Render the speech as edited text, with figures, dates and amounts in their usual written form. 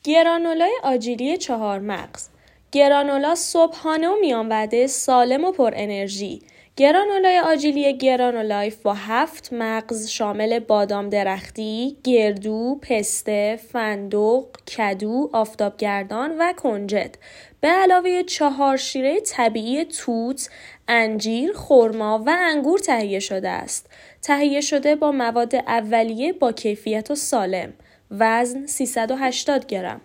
گرانولای آجیلی 4 مغز. گرانولا صبحانه و میان وعده سالم و پر انرژی. گرانولای آجیلی گرانولایف با 7 مغز شامل بادام درختی، گردو، پسته، فندق، کدو، آفتابگردان و کنجد به علاوه 4 شیره طبیعی توت، انجیر، خرما و انگور تهیه شده است. تهیه شده با مواد اولیه با کیفیت و سالم. وزن 380 گرم.